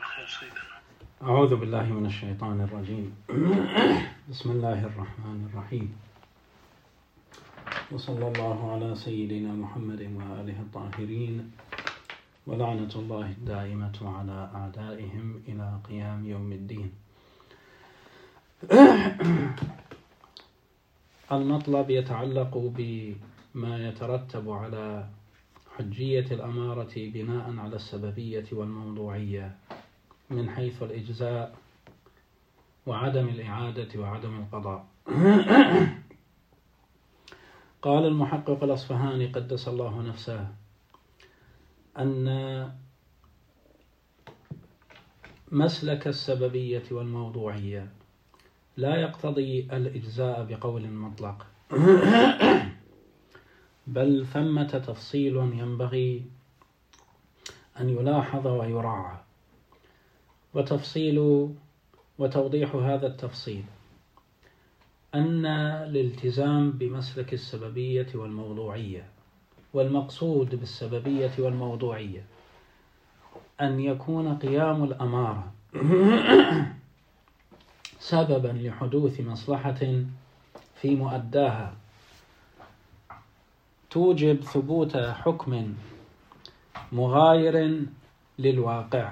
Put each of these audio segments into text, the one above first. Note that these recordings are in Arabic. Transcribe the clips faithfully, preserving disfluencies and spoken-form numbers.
خير سيدنا. أعوذ بالله من الشيطان الرجيم. بسم الله الرحمن الرحيم، وصلى الله على سيدنا محمد وآله الطاهرين، ولعنة الله الدائمة على أعدائهم إلى قيام يوم الدين. المطلب يتعلق بما يترتب على حجية الأمارة بناء على السببية والموضوعية من حيث الإجزاء وعدم الإعادة وعدم القضاء. قال المحقق الأصفهاني قدس الله نفسه أن مسلك السببية والموضوعية لا يقتضي الإجزاء بقول مطلق، بل ثمة تفصيل ينبغي أن يلاحظ ويراعى، وتفصيل وتوضيح هذا التفصيل أن الالتزام بمسلك السببية والموضوعية، والمقصود بالسببية والموضوعية أن يكون قيام الأمارة سببا لحدوث مصلحة في مؤداها توجب ثبوت حكم مغاير للواقع،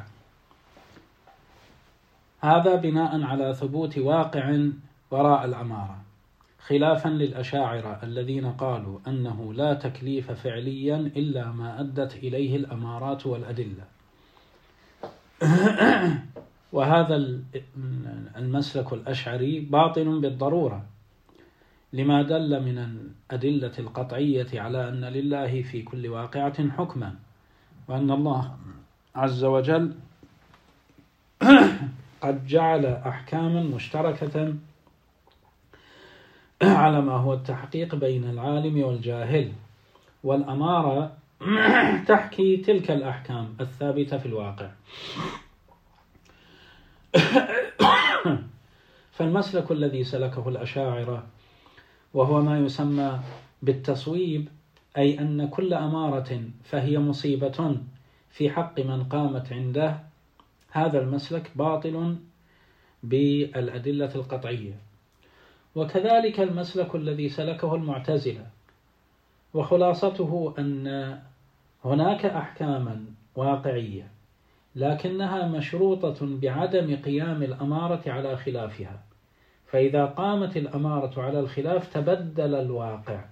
هذا بناء على ثبوت واقع وراء الأمارة، خلافا للأشاعرة الذين قالوا أنه لا تكليف فعليا إلا ما أدت إليه الأمارات والأدلة. وهذا المسلك الأشعري باطل بالضرورة، لما دل من الأدلة القطعية على أن لله في كل واقعة حكما، وأن الله عز وجل قد جعل أحكاما مشتركة على ما هو التحقيق بين العالم والجاهل، والأمارة تحكي تلك الأحكام الثابتة في الواقع. فالمسلك الذي سلكه الأشاعرة وهو ما يسمى بالتصويب، أي أن كل أمارة فهي مصيبة في حق من قامت عنده، هذا المسلك باطل بالأدلة القطعية. وكذلك المسلك الذي سلكه المعتزلة، وخلاصته أن هناك أحكاما واقعية لكنها مشروطة بعدم قيام الأمارة على خلافها، فإذا قامت الأمارة على الخلاف تبدل الواقع.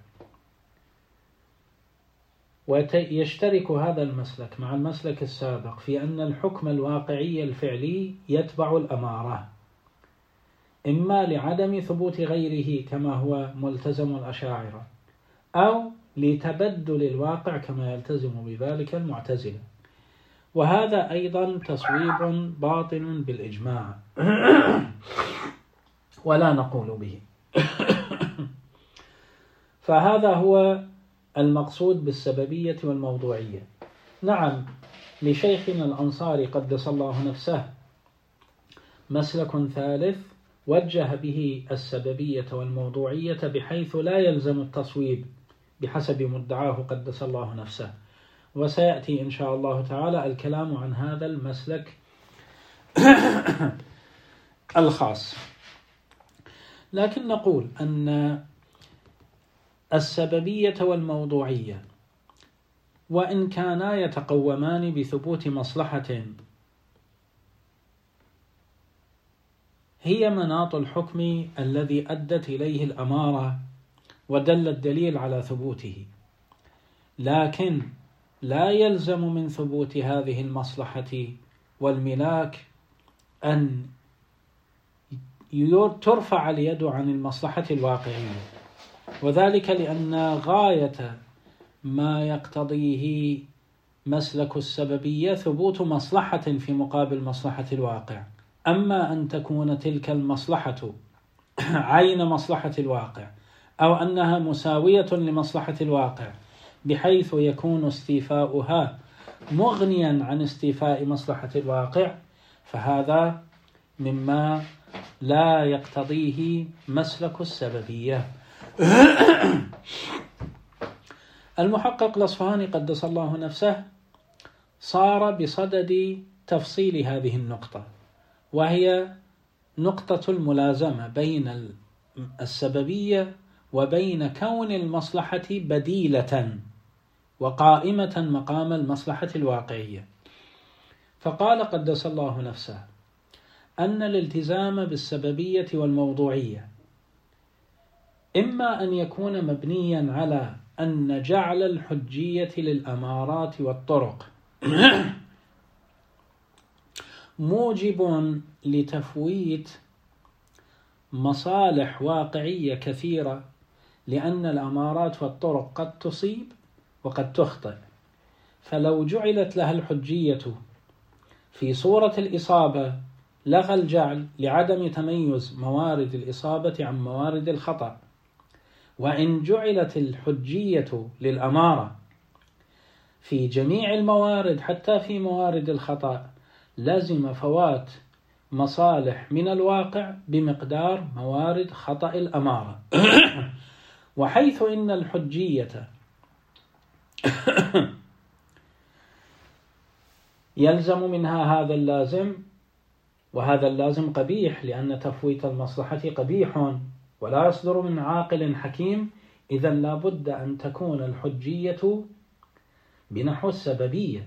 ويشترك هذا المسلك مع المسلك السابق في أن الحكم الواقعي الفعلي يتبع الأمارة، إما لعدم ثبوت غيره كما هو ملتزم الأشاعرة، أو لتبدل الواقع كما يلتزم بذلك المعتزلة. وهذا أيضا تصويب باطل بالإجماع ولا نقول به. فهذا هو المقصود بالسببية والموضوعية. نعم، لشيخنا الأنصاري قدس الله نفسه مسلك ثالث وجه به السببية والموضوعية بحيث لا يلزم التصويب بحسب مدعاه قدس الله نفسه، وسيأتي إن شاء الله تعالى الكلام عن هذا المسلك الخاص. لكن نقول أن السببية والموضوعية وإن كانا يتقومان بثبوت مصلحة، هي مناط الحكم الذي أدت إليه الأمارة ودل الدليل على ثبوته، لكن لا يلزم من ثبوت هذه المصلحة والملاك أن ترفع اليد عن المصلحة الواقعية، وذلك لأن غاية ما يقتضيه مسلك السببية ثبوت مصلحة في مقابل مصلحة الواقع. أما أن تكون تلك المصلحة عين مصلحة الواقع، أو أنها مساوية لمصلحة الواقع بحيث يكون استيفاؤها مغنيا عن استيفاء مصلحة الواقع، فهذا مما لا يقتضيه مسلك السببية. المحقق الأصفهاني قدس الله نفسه صار بصدد تفصيل هذه النقطة، وهي نقطة الملازمة بين السببية وبين كون المصلحة بديلة وقائمة مقام المصلحة الواقعية. فقال قدس الله نفسه أن الالتزام بالسببية والموضوعية إما أن يكون مبنيا على أن جعل الحجية للأمارات والطرق موجب لتفويت مصالح واقعية كثيرة، لأن الأمارات والطرق قد تصيب وقد تخطئ، فلو جعلت لها الحجية في صورة الإصابة لغى الجعل لعدم تميز موارد الإصابة عن موارد الخطأ، وإن جعلت الحجية للأمارة في جميع الموارد حتى في موارد الخطأ لازم فوات مصالح من الواقع بمقدار موارد خطأ الأمارة. وحيث إن الحجية يلزم منها هذا اللازم، وهذا اللازم قبيح لأن تفويت المصلحة قبيح ولا يصدر من عاقل حكيم، إذا لا بد أن تكون الحجية بنحو السببية،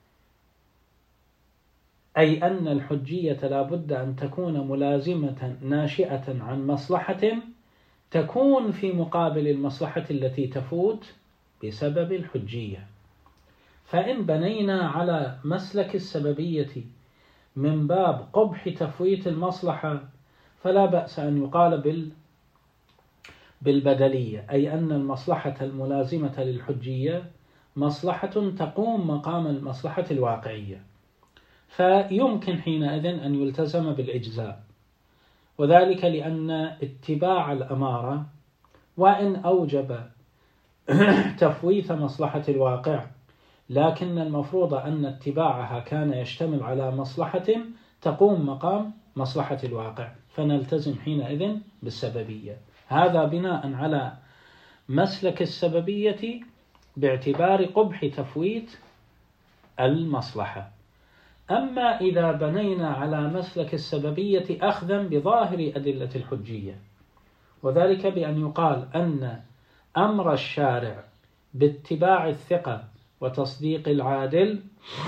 أي أن الحجية لا بد أن تكون ملازمة ناشئة عن مصلحة تكون في مقابل المصلحة التي تفوت بسبب الحجية. فإن بنينا على مسلك السببية من باب قبح تفويت المصلحة فلا بأس أن يقال بال بالبدلية، أي أن المصلحة الملازمة للحجية مصلحة تقوم مقام المصلحة الواقعية، فيمكن حينئذ أن يلتزم بالإجزاء، وذلك لأن اتباع الأمارة وإن أوجب تفويت مصلحة الواقع، لكن المفروض أن اتباعها كان يشتمل على مصلحة تقوم مقام مصلحة الواقع، فنلتزم حينئذ بالسببية. هذا بناء على مسلك السببية باعتبار قبح تفويت المصلحة. أما إذا بنينا على مسلك السببية أخذا بظاهر أدلة الحجية، وذلك بأن يقال أن أمر الشارع باتباع الثقة وتصديق العادل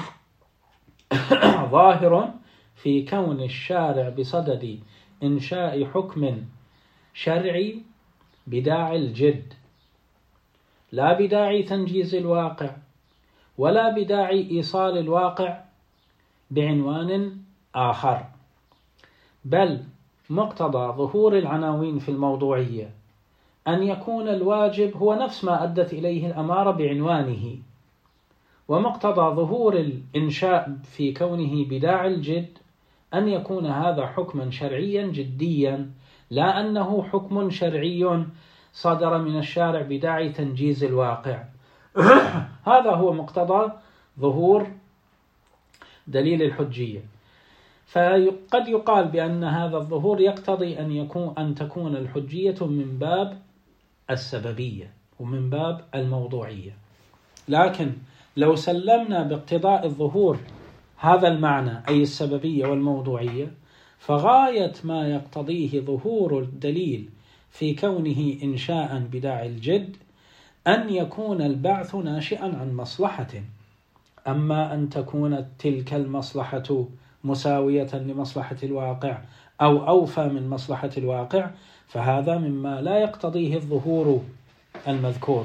ظاهر في كون الشارع بصدد إنشاء حكم شرعي بداعي الجد، لا بداعي تنجيز الواقع ولا بداعي إيصال الواقع بعنوان آخر، بل مقتضى ظهور العناوين في الموضوعية أن يكون الواجب هو نفس ما أدت إليه الأمارة بعنوانه، ومقتضى ظهور الإنشاء في كونه بداعي الجد أن يكون هذا حكما شرعيا جديا، لا أنه حكم شرعي صدر من الشارع بداعي تنجيز الواقع. هذا هو مقتضى ظهور دليل الحجية. فقد يقال بأن هذا الظهور يقتضي أن يكون أن تكون الحجية من باب السببية ومن باب الموضوعية، لكن لو سلمنا باقتضاء الظهور هذا المعنى أي السببية والموضوعية، فغاية ما يقتضيه ظهور الدليل في كونه إنشاء بداعي الجد أن يكون البعث ناشئا عن مصلحة، أما أن تكون تلك المصلحة مساوية لمصلحة الواقع أو أوفى من مصلحة الواقع فهذا مما لا يقتضيه الظهور المذكور.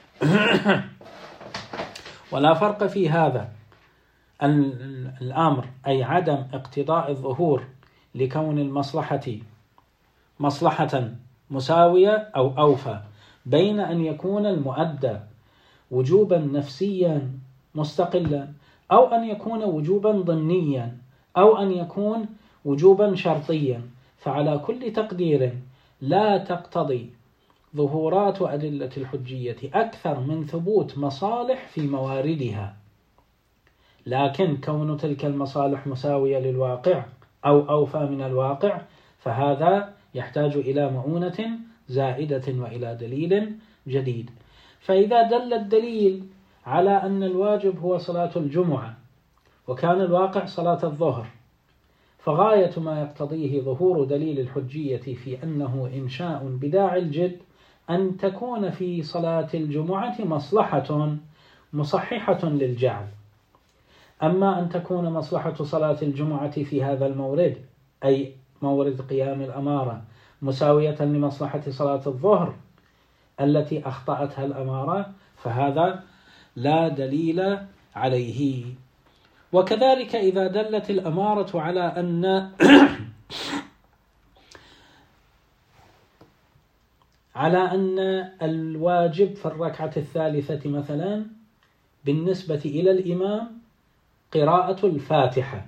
ولا فرق في هذا الأمر، أي عدم اقتضاء الظهور لكون المصلحة مصلحة مساوية أو أوفى، بين أن يكون المؤدى وجوبا نفسيا مستقلا، أو أن يكون وجوبا ضمنيا، أو أن يكون وجوبا شرطيا، فعلى كل تقدير لا تقتضي ظهورات أدلة الحجية أكثر من ثبوت مصالح في مواردها، لكن كون تلك المصالح مساوية للواقع أو أوفى من الواقع فهذا يحتاج إلى مؤونة زائدة وإلى دليل جديد. فإذا دل الدليل على أن الواجب هو صلاة الجمعة وكان الواقع صلاة الظهر، فغاية ما يقتضيه ظهور دليل الحجية في أنه إنشاء بداعي الجد أن تكون في صلاة الجمعة مصلحة مصححة للجعل. أما أن تكون مصلحة صلاة الجمعة في هذا المورد، أي مورد قيام الأمارة، مساوية لمصلحة صلاة الظهر التي أخطأتها الأمارة، فهذا لا دليل عليه. وكذلك إذا دلت الأمارة على أن على أن الواجب في الركعة الثالثة مثلا بالنسبة إلى الإمام قراءة الفاتحة،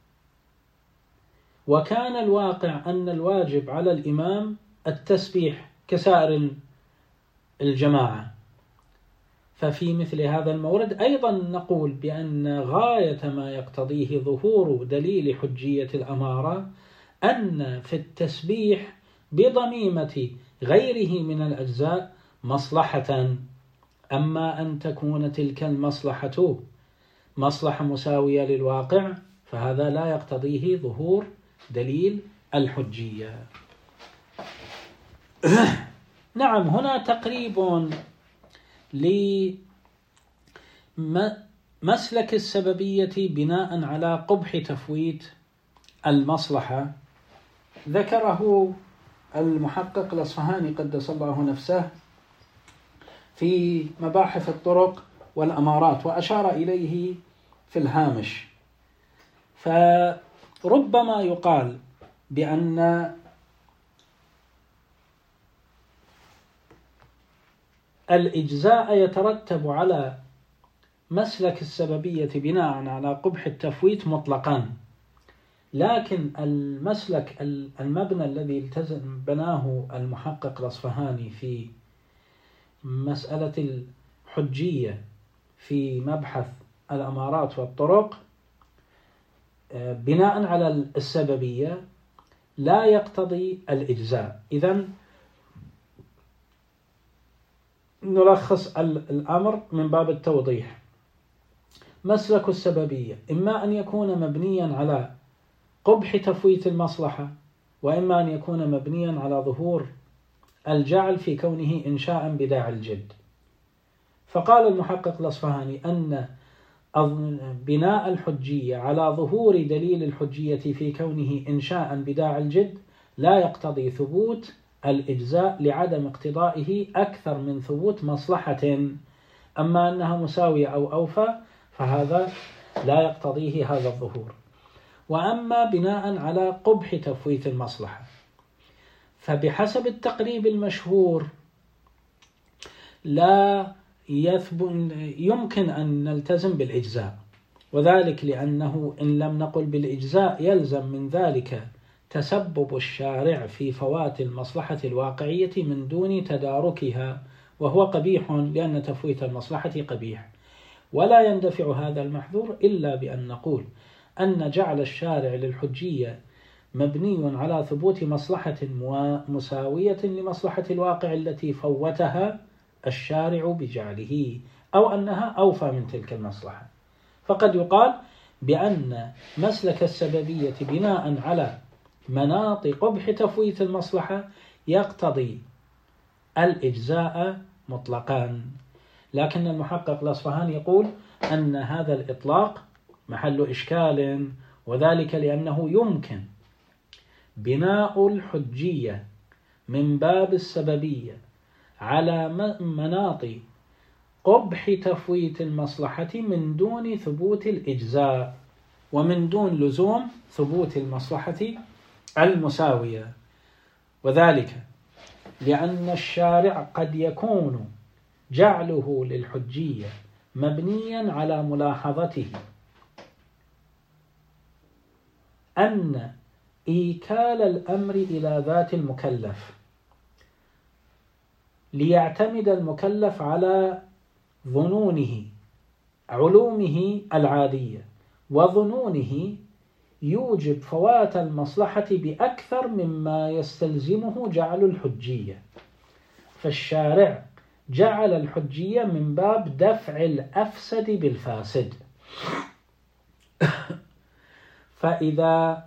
وكان الواقع أن الواجب على الإمام التسبيح كسائر الجماعة، ففي مثل هذا المورد أيضا نقول بأن غاية ما يقتضيه ظهور دليل حجية الأمارة أن في التسبيح بضميمة غيره من الأجزاء مصلحة. أما أن تكون تلك المصلحة مصلحة مساوية للواقع فهذا لا يقتضيه ظهور دليل الحجية. نعم، هنا تقريب لمسلك السببية بناء على قبح تفويت المصلحة، ذكره المحقق الأصفهاني قدس الله نفسه في مباحث الطرق والأمارات، وأشار إليه في الهامش. فربما يقال بأن الإجزاء يترتب على مسلك السببية بناء على قبح التفويت مطلقا، لكن المسلك المبنى الذي التزم بناه المحقق الأصفهاني في مسألة الحجية في مبحث الأمارات والطرق بناء على السببية لا يقتضي الإجزاء. إذن نلخص الأمر من باب التوضيح. مسلك السببية إما أن يكون مبنيا على قبح تفويت المصلحة، وإما أن يكون مبنيا على ظهور الجعل في كونه إنشاء بداعي الجد. فقال المحقق الأصفهاني أن بناء الحجية على ظهور دليل الحجية في كونه إنشاء بداعي الجد لا يقتضي ثبوت الإجزاء لعدم اقتضائه أكثر من ثبوت مصلحة. أما أنها مساوية أو أوفى فهذا لا يقتضيه هذا الظهور. وأما بناء على قبح تفويت المصلحة فبحسب التقريب المشهور لا يثبت يمكن أن نلتزم بالإجزاء، وذلك لأنه إن لم نقل بالإجزاء يلزم من ذلك تسبب الشارع في فوات المصلحة الواقعية من دون تداركها، وهو قبيح لأن تفويت المصلحة قبيح. ولا يندفع هذا المحذور إلا بأن نقول أن جعل الشارع للحجية مبني على ثبوت مصلحة مساوية لمصلحة الواقع التي فوتها الشارع بجعله، أو أنها أوفى من تلك المصلحة. فقد يقال بأن مسلك السببية بناء على مناط قبح تفويت المصلحة يقتضي الإجزاء مطلقا، لكن المحقق الأصفهاني يقول أن هذا الإطلاق محل إشكال، وذلك لأنه يمكن بناء الحجية من باب السببية على مناط قبح تفويت المصلحة من دون ثبوت الإجزاء، ومن دون لزوم ثبوت المصلحة المساوية. وذلك لأن الشارع قد يكون جعله للحجية مبنيا على ملاحظته أن إيكال الأمر إلى ذات المكلف ليعتمد المكلف على ظنونه علومه العادية، وظنونه يوجب فوات المصلحة بأكثر مما يستلزمه جعل الحجية. فالشارع جعل الحجية من باب دفع الأفسد بالفاسد. فإذا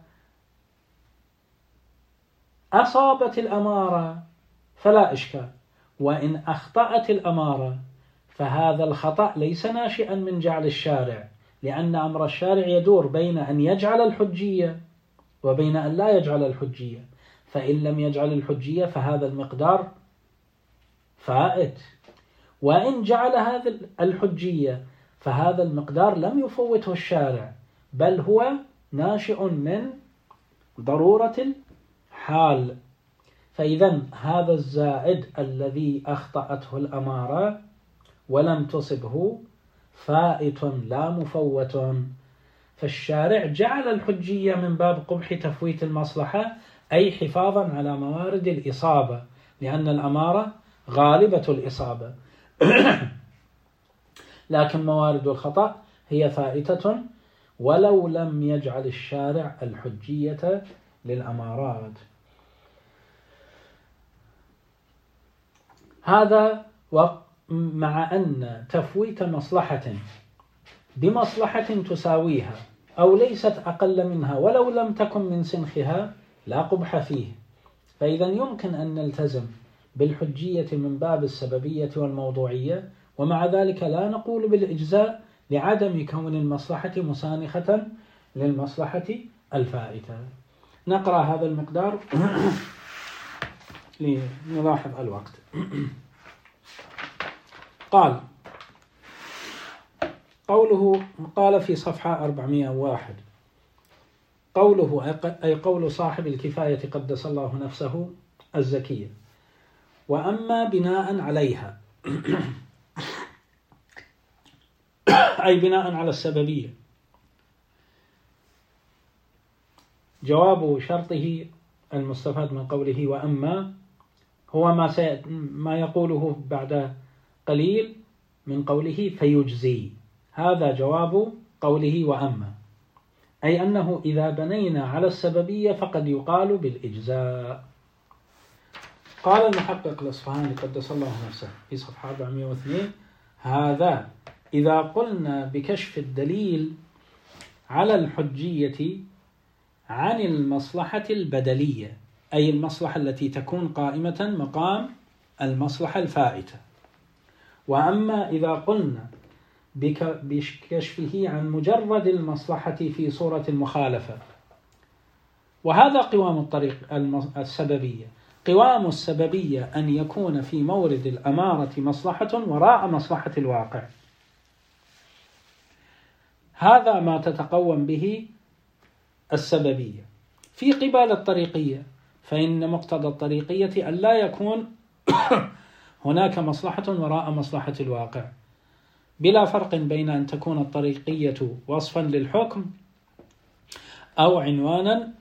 أصابت الأمارة فلا إشكال، وإن أخطأت الأمارة فهذا الخطأ ليس ناشئا من جعل الشارع، لأن أمر الشارع يدور بين أن يجعل الحجية وبين أن لا يجعل الحجية، فإن لم يجعل الحجية فهذا المقدار فائت، وإن جعل هذا الحجية فهذا المقدار لم يفوته الشارع، بل هو ناشئ من ضرورة الحال. فإذا هذا الزائد الذي أخطأته الأمارة ولم تصبه فائت لا مفوت، فالشارع جعل الحجية من باب قبح تفويت المصلحة، أي حفاظا على موارد الإصابة، لأن الأمارة غالبة الإصابة لكن موارد الخطأ هي فائتة ولو لم يجعل الشارع الحجية للأمارات. هذا مع أن تفويت مصلحة بمصلحة تساويها أو ليست أقل منها ولو لم تكن من سنخها لا قبح فيه، فإذا يمكن أن نلتزم بالحجية من باب السببية والموضوعية، ومع ذلك لا نقول بالإجزاء لعدم كون المصلحة مسانخة للمصلحة الفائتة. نقرأ هذا المقدار لنلاحظ الوقت. قال قوله قال في صفحة أربعمائة وواحد قوله أي قول صاحب الكفاية قدس الله نفسه الزكية: وأما بناء عليها أي بناء على السببية. جواب شرطه المستفاد من قوله وأما هو ما, سي... ما يقوله بعد قليل من قوله فيجزي، هذا جواب قوله وأما، أي أنه إذا بنينا على السببية فقد يقال بالإجزاء. قال المحقق الأصفهاني قدس الله نفسه في صفحة أربعمائة واثنين: هذا إذا قلنا بكشف الدليل على الحجية عن المصلحة البدلية، أي المصلحة التي تكون قائمة مقام المصلحة الفائتة. وأما إذا قلنا بكشفه عن مجرد المصلحة في صورة المخالفة، وهذا قوام الطريق السببية. قوام السببية أن يكون في مورد الأمارة مصلحة وراء مصلحة الواقع، هذا ما تتقوم به السببية. في قبال الطريقية فإن مقتضى الطريقية أن لا يكون هناك مصلحة وراء مصلحة الواقع، بلا فرق بين أن تكون الطريقية وصفا للحكم أو عنوانا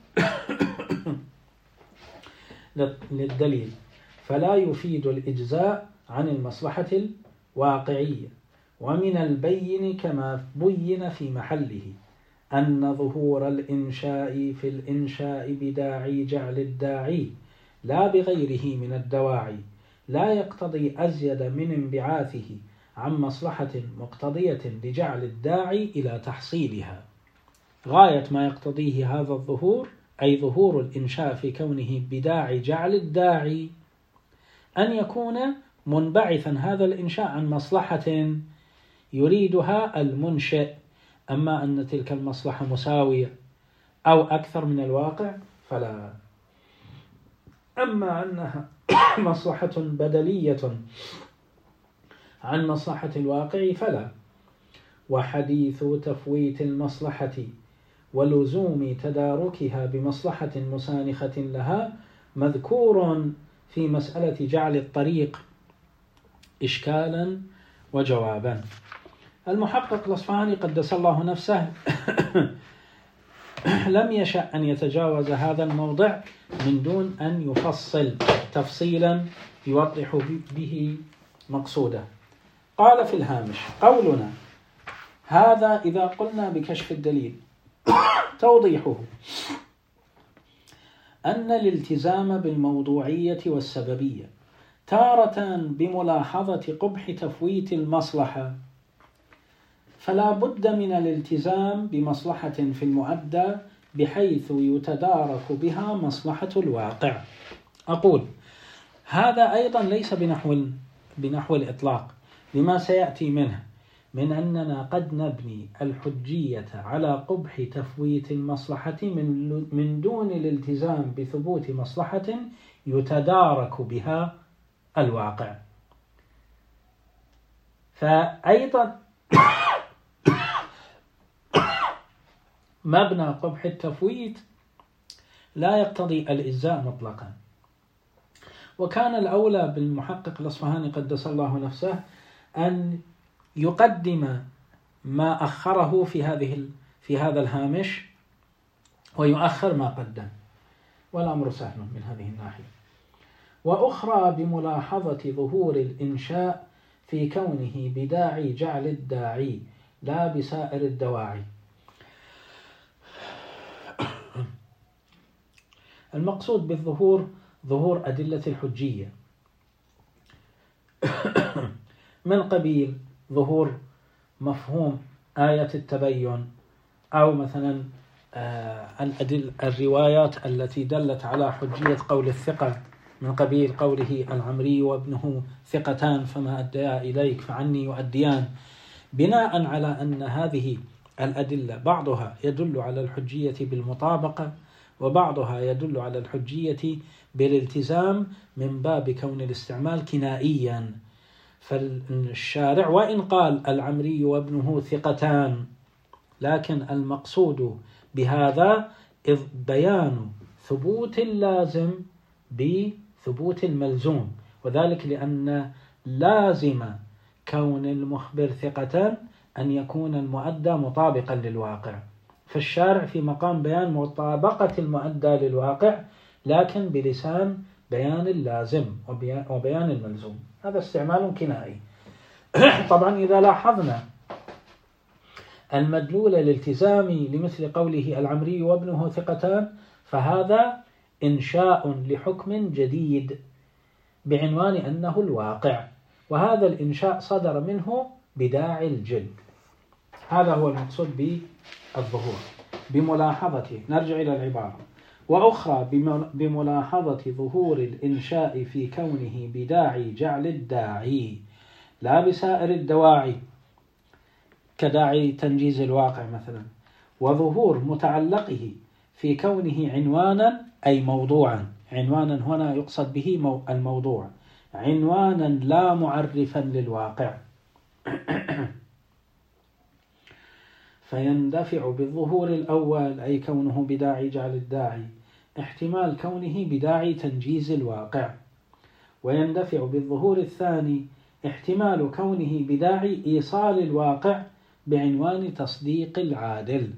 للدليل، فلا يفيد الإجزاء عن المصلحة الواقعية. ومن البين كما بين في محله أن ظهور الإنشاء في الإنشاء بداعي جعل الداعي لا بغيره من الدواعي لا يقتضي أزيد من انبعاثه عن مصلحة مقتضية لجعل الداعي إلى تحصيلها. غاية ما يقتضيه هذا الظهور أي ظهور الإنشاء في كونه بداعي جعل الداعي أن يكون منبعثا هذا الإنشاء عن مصلحة يريدها المنشئ، أما أن تلك المصلحة مساوية أو أكثر من الواقع فلا. أما أنها مصلحة بدلية عن مصلحة الواقع فلا. وحديث تفويت المصلحة ولزوم تداركها بمصلحة مسانخة لها مذكور في مسألة جعل الطريق إشكالا وجوابا. المحقق الأصفهاني قدس الله نفسه لم يشأ أن يتجاوز هذا الموضع من دون أن يفصل تفصيلا يوضح به مقصوده. قال في الهامش: قولنا هذا إذا قلنا بكشف الدليل توضيحه أن الالتزام بالموضوعية والسببية تارة بملاحظة قبح تفويت المصلحة، فلا بد من الالتزام بمصلحة في المؤدى بحيث يتدارك بها مصلحة الواقع. أقول هذا أيضا ليس بنحو بنحو الإطلاق لما سيأتي منه من أننا قد نبني الحجية على قبح تفويت المصلحة من من دون الالتزام بثبوت مصلحة يتدارك بها الواقع. فأيضا مبنى قبح التفويت لا يقتضي الإجزاء مطلقا. وكان الأولى بالمحقق الأصفهاني قدس الله نفسه أن يقدم ما أخره في هذه في هذا الهامش ويؤخر ما قدم، والأمر سهل من هذه الناحية. وأخرى بملاحظة ظهور الإنشاء في كونه بداعي جعل الداعي لا بسائر الدواعي. المقصود بالظهور ظهور أدلة الحجية من قبيل ظهور مفهوم آية التبين، أو مثلا الأدل الروايات التي دلت على حجية قول الثقة من قبيل قوله العمري وابنه ثقتان فما أديا إليك فعني يؤديان، بناء على أن هذه الأدلة بعضها يدل على الحجية بالمطابقة وبعضها يدل على الحجية بالالتزام من باب كون الاستعمال كنائيا. فالشارع وإن قال العمري وابنه ثقتان، لكن المقصود بهذا إذ بيان ثبوت اللازم بثبوت الملزوم، وذلك لأن لازم كون المخبر ثقة أن يكون المؤدى مطابقا للواقع. فالشارع في مقام بيان مطابقة المؤدى للواقع لكن بلسان بيان اللازم وبيان الملزوم. هذا استعمال كنائي. طبعا إذا لاحظنا المدلول الالتزامي لمثل قوله العمري وابنه ثقتان، فهذا إنشاء لحكم جديد بعنوان أنه الواقع، وهذا الإنشاء صدر منه بداعي الجلد. هذا هو المقصود بالظهور بملاحظته. نرجع إلى العبارة. وأخرى بملاحظة ظهور الإنشاء في كونه بداعي جعل الداعي لا بسائر الدواعي كداعي تنجيز الواقع مثلا، وظهور متعلقه في كونه عنوانا أي موضوعا. عنوانا هنا يقصد به الموضوع، عنوانا لا معرفا للواقع. فيندفع بالظهور الأول أي كونه بداعي جعل الداعي احتمال كونه بداعي تنجيز الواقع، ويندفع بالظهور الثاني احتمال كونه بداعي إيصال الواقع بعنوان تصديق العادل.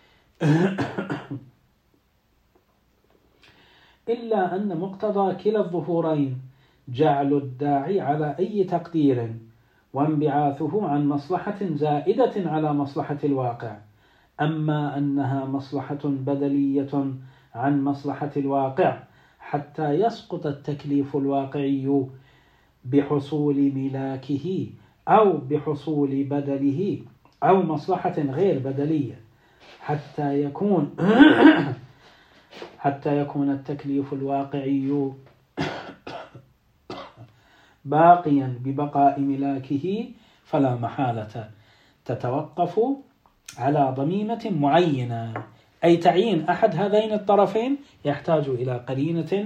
إلا أن مقتضى كلا الظهورين جعل الداعي على أي تقدير وانبعاثه عن مصلحة زائدة على مصلحة الواقع، أما أنها مصلحة بدلية عن مصلحة الواقع حتى يسقط التكليف الواقعي بحصول ملاكه أو بحصول بدله أو مصلحة غير بدلية، حتى يكون حتى يكون التكليف الواقعي باقيا ببقاء ملاكه، فلا محالة تتوقف على ضميمة معينة، أي تعيين أحد هذين الطرفين يحتاج إلى قرينة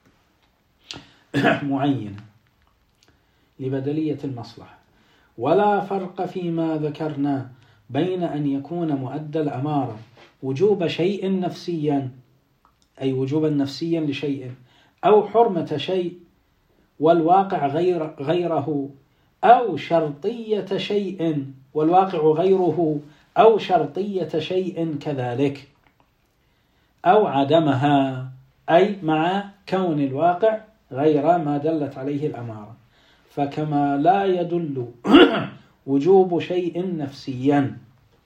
معينة لبدلية المصلحة. ولا فرق فيما ذكرنا بين أن يكون مؤدى الأمارة وجوب شيء نفسيا أي وجوبا نفسيا لشيء أو حرمة شيء والواقع غير غيره، أو شرطية شيء والواقع غيره، أو شرطية شيء كذلك، أو عدمها أي مع كون الواقع غير ما دلت عليه الأمارة. فكما لا يدل وجوب شيء نفسيا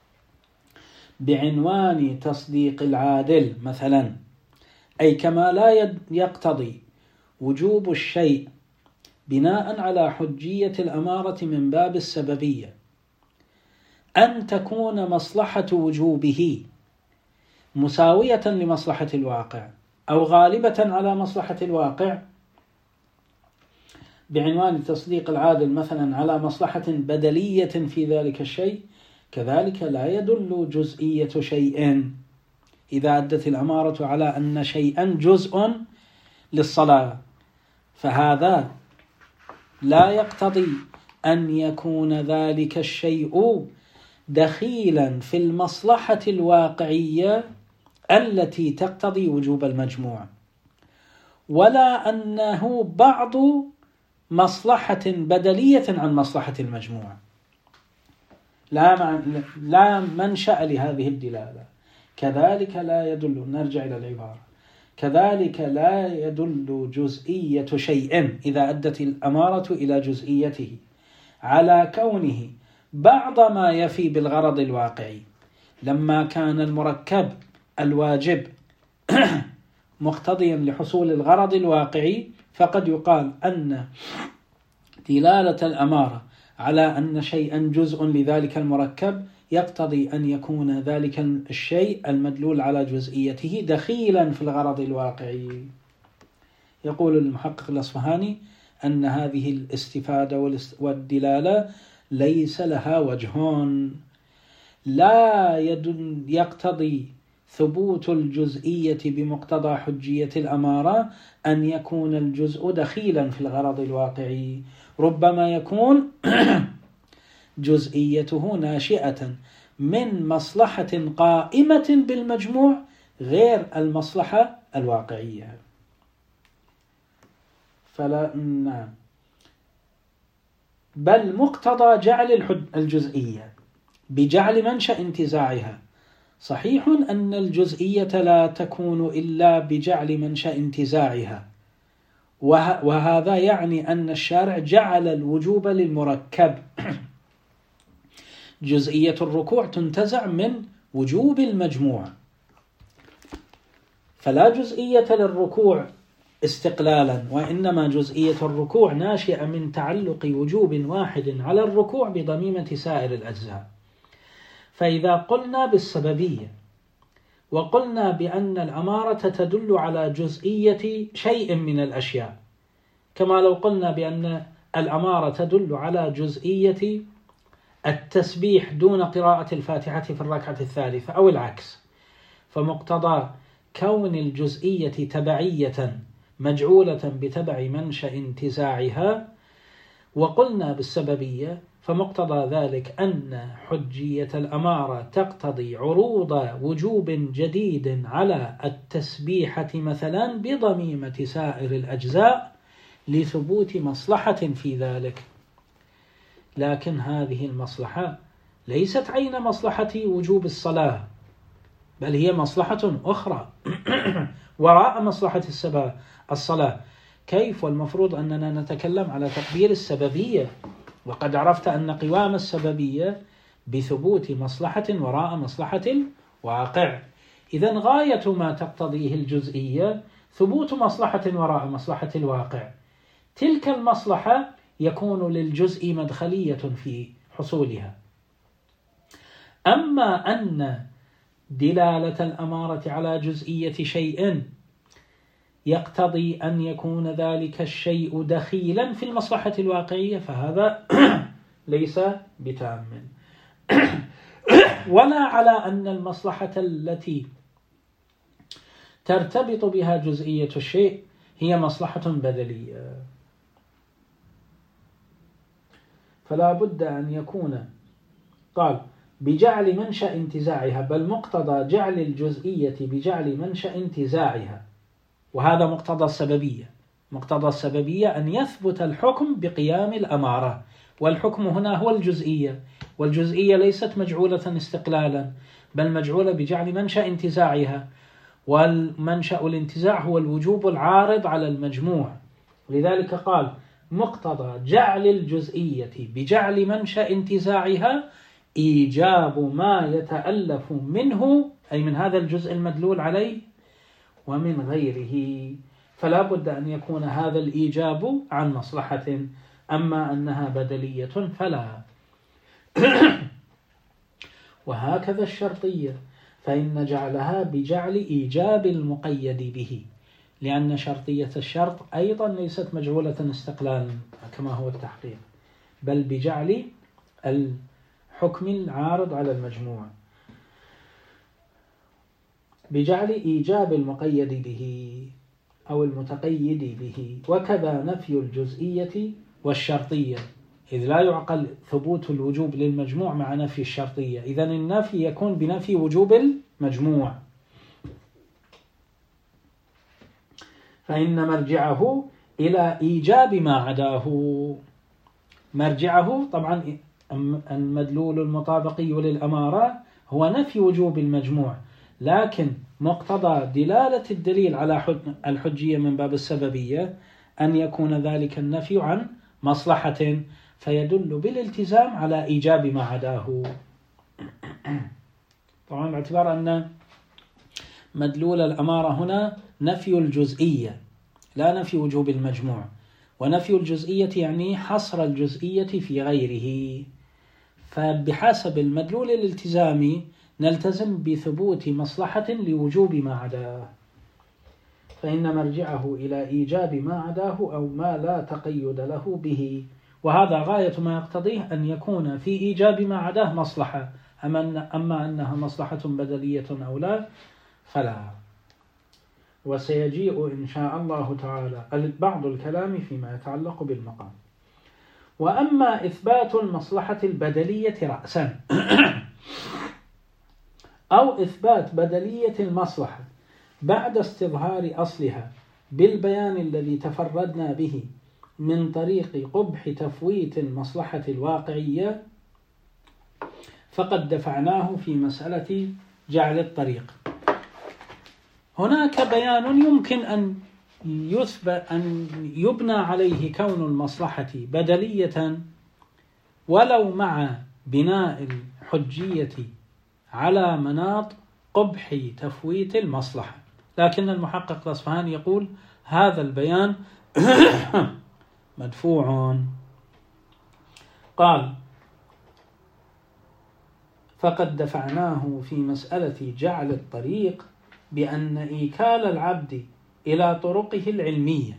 بعنوان تصديق العادل مثلا، أي كما لا يقتضي وجوب الشيء بناء على حجية الأمارة من باب السببية أن تكون مصلحة وجوبه مساوية لمصلحة الواقع أو غالبة على مصلحة الواقع بعنوان تصديق العادل مثلا على مصلحة بدلية في ذلك الشيء، كذلك لا يدل جزئية شيء إذا أدت الأمارة على أن شيئا جزء للصلاة، فهذا لا يقتضي أن يكون ذلك الشيء دخيلا في المصلحة الواقعية التي تقتضي وجوب المجموع، ولا أنه بعض مصلحة بدلية عن مصلحة المجموع. لا لا منشأ لهذه الدلالة. كذلك لا يدل، نرجع إلى العبارة، كذلك لا يدل جزئية شيء إذا أدت الأمارة إلى جزئيته على كونه بعض ما يفي بالغرض الواقعي، لما كان المركب الواجب مقتضيا لحصول الغرض الواقعي، فقد يقال أن دلالة الأمارة على أن شيئا جزء لذلك المركب يقتضي أن يكون ذلك الشيء المدلول على جزئيته دخيلا في الغرض الواقعي. يقول المحقق الأصفهاني أن هذه الاستفادة والدلالة ليس لها وجهان، لا يقتضي ثبوت الجزئية بمقتضى حجية الأمارة أن يكون الجزء دخيلا في الغرض الواقعي، ربما يكون جزئيته ناشئة من مصلحة قائمة بالمجموع غير المصلحة الواقعية. فلا نعم، بل مقتضى جعل الجزئية بجعل منشأ انتزاعها. صحيح أن الجزئية لا تكون إلا بجعل منشأ انتزاعها، وهذا يعني أن الشارع جعل الوجوب للمركب. جزئية الركوع تنتزع من وجوب المجموع، فلا جزئية للركوع استقلالا، وإنما جزئية الركوع ناشئة من تعلق وجوب واحد على الركوع بضميمة سائر الأجزاء. فإذا قلنا بالسببية وقلنا بأن الأمارة تدل على جزئية شيء من الأشياء، كما لو قلنا بأن الأمارة تدل على جزئية التسبيح دون قراءة الفاتحة في الركعة الثالثة أو العكس، فمقتضى كون الجزئية تبعية مجعولة بتبع منشأ انتزاعها. وقلنا بالسببية فمقتضى ذلك أن حجية الأمارة تقتضي عروض وجوب جديد على التسبيحة مثلا بضميمة سائر الأجزاء لثبوت مصلحة في ذلك. لكن هذه المصلحة ليست عين مصلحة وجوب الصلاة، بل هي مصلحة أخرى وراء مصلحة الصلاة. كيف؟ والمفروض أننا نتكلم على تقدير السببية، وقد عرفت أن قوام السببية بثبوت مصلحة وراء مصلحة الواقع. إذن غاية ما تقتضيه الجزئية ثبوت مصلحة وراء مصلحة الواقع. تلك المصلحة يكون للجزء مدخلية في حصولها. أما أن دلالة الأمارة على جزئية شيء يقتضي أن يكون ذلك الشيء دخيلا في المصلحة الواقعية، فهذا ليس بتام. ولا على أن المصلحة التي ترتبط بها جزئية الشيء هي مصلحة بدلية. فلا بد أن يكون قال بجعل منشأ انتزاعها، بل مقتضى جعل الجزئية بجعل منشأ انتزاعها، وهذا مقتضى السببية. مقتضى السببية أن يثبت الحكم بقيام الأمارة، والحكم هنا هو الجزئية، والجزئية ليست مجعولة استقلالا بل مجعولة بجعل منشأ انتزاعها، والمنشأ الانتزاع هو الوجوب العارض على المجموع. لذلك قال مقتضى جعل الجزئية بجعل منشأ انتزاعها إيجاب ما يتألف منه، أي من هذا الجزء المدلول عليه ومن غيره. فلا بد أن يكون هذا الإيجاب عن مصلحة، أما أنها بدلية فلا. وهكذا الشرطية فإن جعلها بجعل إيجاب المقيد به، لأن شرطية الشرط أيضا ليست مجعولة استقلالا كما هو التحقيق، بل بجعل الحكم العارض على المجموع، بجعل إيجاب المقيد به أو المتقيد به. وكذا نفي الجزئية والشرطية، إذ لا يعقل ثبوت الوجوب للمجموع مع نفي الشرطية، إذن النفي يكون بنفي وجوب المجموع. فإن مرجعه إلى إيجاب ما عداه، مرجعه طبعا المدلول المطابقي للأمارة هو نفي وجوب المجموع، لكن مقتضى دلالة الدليل على الحجية من باب السببية أن يكون ذلك النفي عن مصلحة، فيدل بالالتزام على إيجاب ما عداه. طبعا باعتبار أن مدلول الأمارة هنا نفي الجزئية لا نفي وجوب المجموع، ونفي الجزئية يعني حصر الجزئية في غيره، فبحسب المدلول الالتزامي نلتزم بثبوت مصلحة لوجوب ما عداه. فإن مرجعه إلى إيجاب ما عداه أو ما لا تقيد له به، وهذا غاية ما يقتضيه أن يكون في إيجاب ما عداه مصلحة، أما أنها مصلحة بدلية أو لا فلا. وسيجيء إن شاء الله تعالى بعض الكلام فيما يتعلق بالمقام. وأما إثبات المصلحة البدلية رأسا أو إثبات بدلية المصلحة بعد استظهار أصلها بالبيان الذي تفردنا به من طريق قبح تفويت المصلحة الواقعية، فقد دفعناه في مسألة جعل الطريق. هناك بيان يمكن أن يثبت أن يبنى عليه كون المصلحة بدلية ولو مع بناء الحجية على مناط قبح تفويت المصلحة، لكن المحقق الأصفهاني يقول هذا البيان مدفوع. قال: فقد دفعناه في مسألة جعل الطريق بأن إيكال العبد إلى طرقه العلمية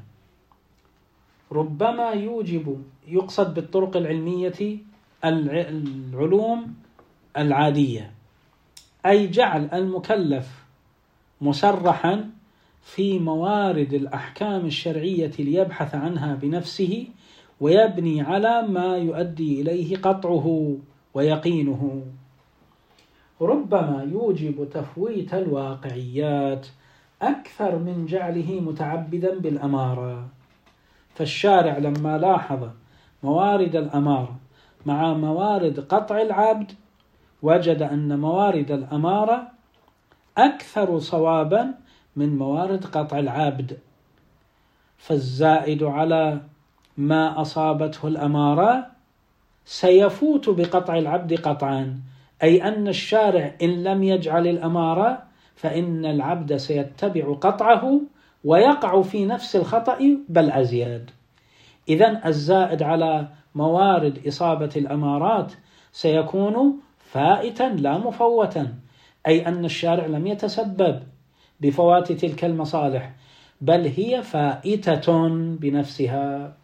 ربما يوجب، يقصد بالطرق العلمية العلوم العادية، أي جعل المكلف مسرحا في موارد الأحكام الشرعية ليبحث عنها بنفسه ويبني على ما يؤدي إليه قطعه ويقينه، ربما يوجب تفويت الواقعيات أكثر من جعله متعبدا بالأمارة. فالشارع لما لاحظ موارد الأمارة مع موارد قطع العبد وجد أن موارد الأمارة أكثر صوابا من موارد قطع العبد، فالزائد على ما أصابته الأمارة سيفوت بقطع العبد قطعا، أي أن الشارع إن لم يجعل الأمارة فإن العبد سيتبع قطعه ويقع في نفس الخطأ بل أزيد. إذن الزائد على موارد إصابة الأمارات سيكون فائتا لا مفوتا، أي أن الشارع لم يتسبب بفوات تلك المصالح بل هي فائتة بنفسها،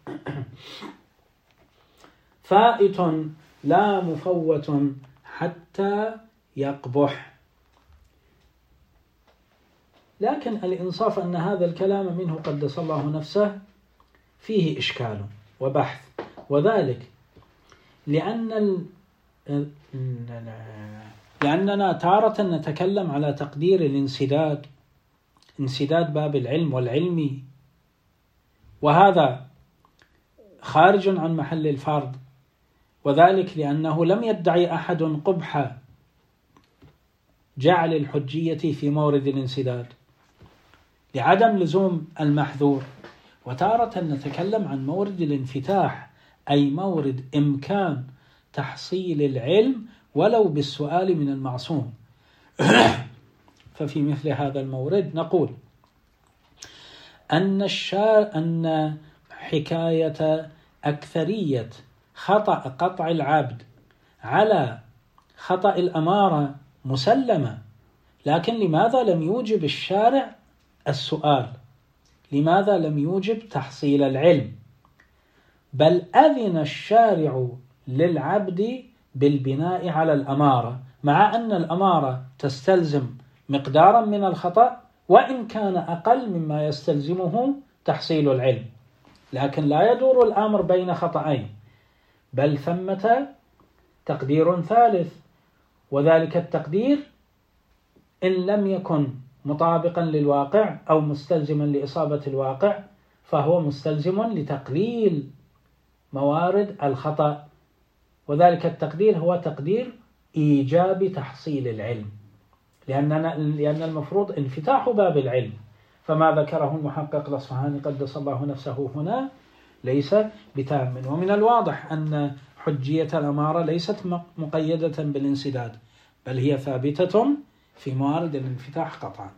فائت لا مفوت حتى يقبح. لكن الإنصاف أن هذا الكلام منه قدس الله نفسه فيه إشكال وبحث، وذلك لأن ال... لأننا تارة نتكلم على تقدير الانسداد، انسداد باب العلم والعلمي، وهذا خارج عن محل الفرض، وذلك لأنه لم يدعي أحد قبح جعل الحجية في مورد الانسداد لعدم لزوم المحذور. وتارة نتكلم عن مورد الانفتاح، أي مورد إمكان تحصيل العلم ولو بالسؤال من المعصوم. ففي مثل هذا المورد نقول أن الشار أن حكاية أكثرية خطأ قطع العبد على خطأ الأمارة مسلمة، لكن لماذا لم يوجب الشارع السؤال؟ لماذا لم يوجب تحصيل العلم؟ بل أذن الشارع للعبد بالبناء على الأمارة، مع أن الأمارة تستلزم مقدارا من الخطأ وإن كان أقل مما يستلزمه تحصيل العلم، لكن لا يدور الأمر بين خطأين، بل ثمة تقدير ثالث، وذلك التقدير إن لم يكن مطابقا للواقع أو مستلزما لإصابة الواقع فهو مستلزم لتقليل موارد الخطأ، وذلك التقدير هو تقدير إيجاب تحصيل العلم، لأننا لأن المفروض انفتاح باب العلم، فما ذكره المحقق الأصفهاني قدس الله نفسه هنا ليس بتام. ومن الواضح أن حجية الأمارة ليست مقيدة بالانسداد، بل هي ثابتة في موارد الانفتاح قطعا.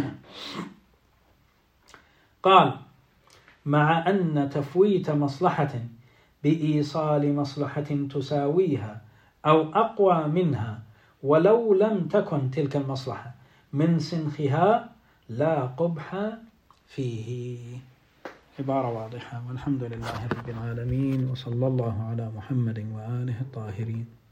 قال: مع أن تفويت مصلحة بإيصال مصلحة تساويها أو أقوى منها ولو لم تكن تلك المصلحة من سنخها لا قبح فيه. عبارة واضحة، والحمد لله رب العالمين، وصلى الله على محمد وآله الطاهرين.